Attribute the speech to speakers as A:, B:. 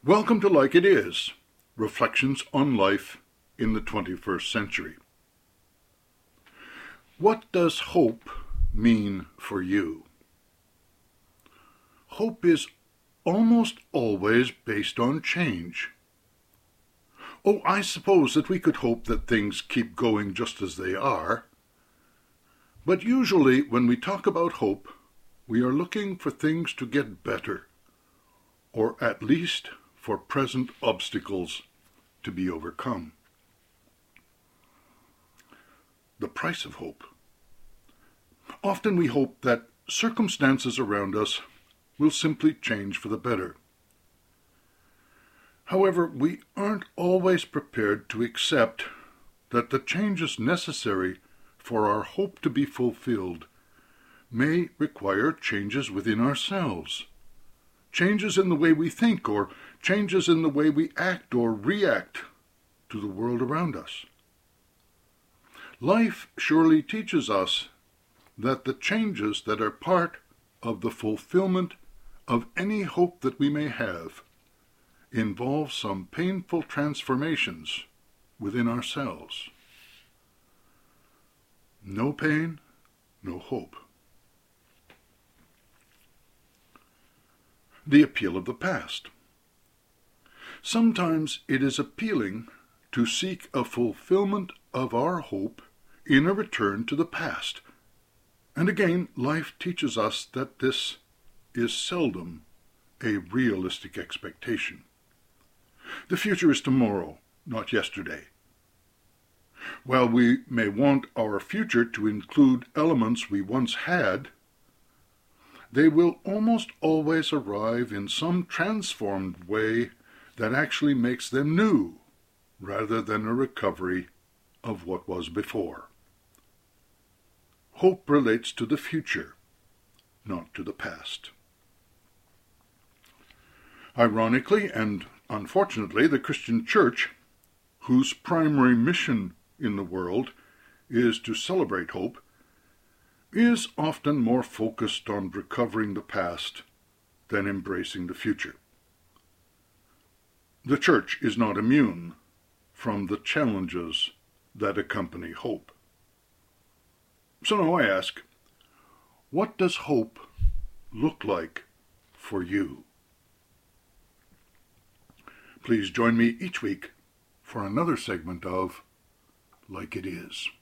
A: Welcome to Like It Is, Reflections on Life in the 21st Century. What does hope mean for you? Hope is almost always based on change. Oh, I suppose that we could hope that things keep going just as they are. But usually when we talk about hope, we are looking for things to get better, or at least for present obstacles to be overcome. The price of hope. Often we hope that circumstances around us will simply change for the better. However, we aren't always prepared to accept that the changes necessary for our hope to be fulfilled may require changes within ourselves, changes in the way we think, or changes in the way we act or react to the world around us. Life surely teaches us that the changes that are part of the fulfillment of any hope that we may have involve some painful transformations within ourselves. No pain, no hope. The appeal of the past. Sometimes it is appealing to seek a fulfillment of our hope in a return to the past. And again, life teaches us that this is seldom a realistic expectation. The future is tomorrow, not yesterday. While we may want our future to include elements we once had, they will almost always arrive in some transformed way that actually makes them new, rather than a recovery of what was before. Hope relates to the future, not to the past. Ironically and unfortunately, the Christian Church, whose primary mission in the world is to celebrate hope, is often more focused on recovering the past than embracing the future. The Church is not immune from the challenges that accompany hope. So now I ask, what does hope look like for you? Please join me each week for another segment of Like It Is.